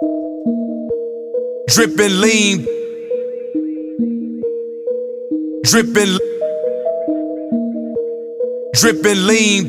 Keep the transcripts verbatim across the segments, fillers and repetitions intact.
Drippin' lean, drippin', drippin' lean,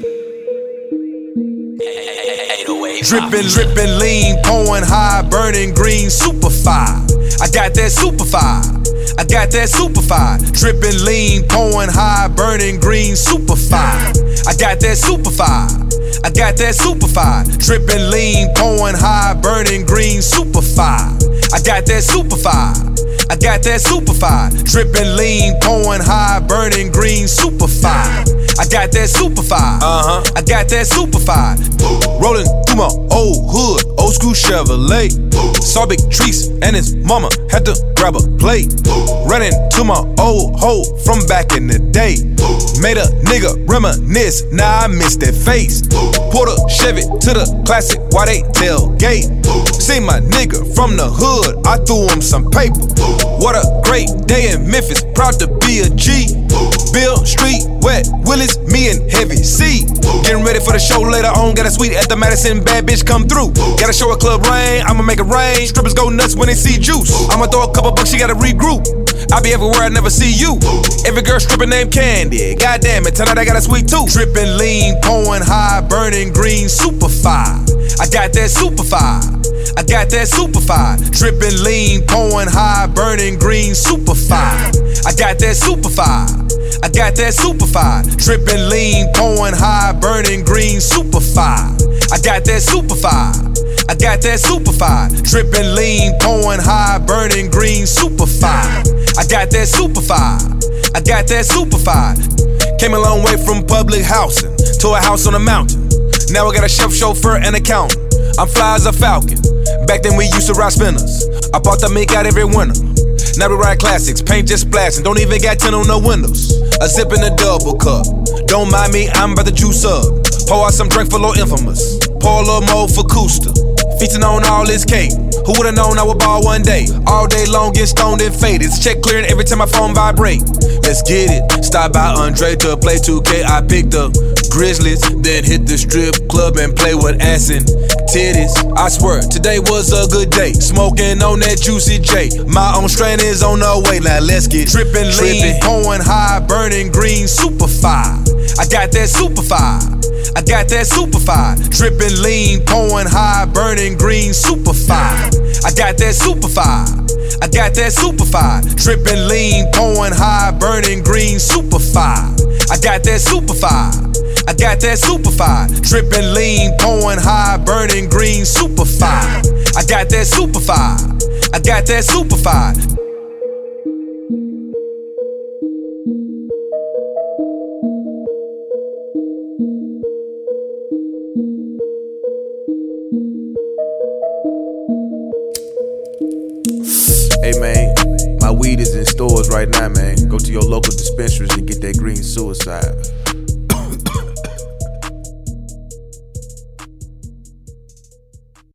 drippin', drippin' lean, pouring high, burning green, super fire. I got that super fire. I got that super fire. Drippin' lean, pouring high, burning green, super fire. I got that super fire. I got that super fire. Drippin' lean, pouring high, burning green, super fire. I got that super fire. I got that super fire. Drippin' lean, pouring high, burning green, super fire. I got that super fire. Uh-huh. I got that super fire. Rolling through my old hood, old school Chevrolet. Saw big trees and his mama had to grab a plate. Running to my old hoe from back in the day. Made a nigga reminisce, now I miss that face. Pulled a Chevy to the classic, why they tailgate. See my nigga from the hood, I threw him some paper. What a great day in Memphis, proud to be a G. Bill Street, Wet Willis, me and Heavy C. Getting ready for the show later on, got a suite at the Madison, bad bitch come through. Gotta show a club rain, I'ma make it rain. Strippers go nuts when they see juice. I'ma throw a couple bucks, she gotta regroup. I be everywhere, I never see you. Every girl stripping named Candy. God damn it, tonight I got a sweet tooth. Drippin' lean, pouring high, burning green, super fire. I got that super fire. I got that super fire. Drippin' lean, pouring high, burning green, super fire. I got that super fire. I got that super fire. Drippin' lean, pouring high, burning green, super fire. I got that super fire. I got that super fire. Drippin' lean, pouring high, burning green, super fire. I got that super fire. I got that super fire. Came a long way from public housing to a house on a mountain. Now I got a chef, chauffeur, and accountant. I'm fly as a falcon. Back then we used to ride spinners. I bought the mink out every winter. Now we ride classics, paint just splashing. Don't even got tint on the windows. A sip in a double cup. Don't mind me, I'm about to juice up. Pour out some drink for Lil Infamous. Pour a little more for Cooster. Feasting on all this cake. Who would've known I would ball one day? All day long, get stoned and faded. It's check clearing every time my phone vibrate. Let's get it. Stop by Andre to play two K. I picked up Grizzlies, then hit the strip club and play with ass and titties. I swear, today was a good day. Smoking on that Juicy J. My own strain is on the way. Now let's get trippin' lean, pouring high, burning green, super fire. I got that super fire. I got that super fire. Drippin' lean, pouring high, burning green, super fire. I got that super fire. I got that super fire. Drippin' lean, pouring high, burning green, super fire. I got that super fire. I got that super fire. Drippin' lean, pouring high, burning green, super fire. I got that super fire. I got that super fire. Hey man, my weed is in stores right now, man. Go to your local dispensaries and get that green suicide.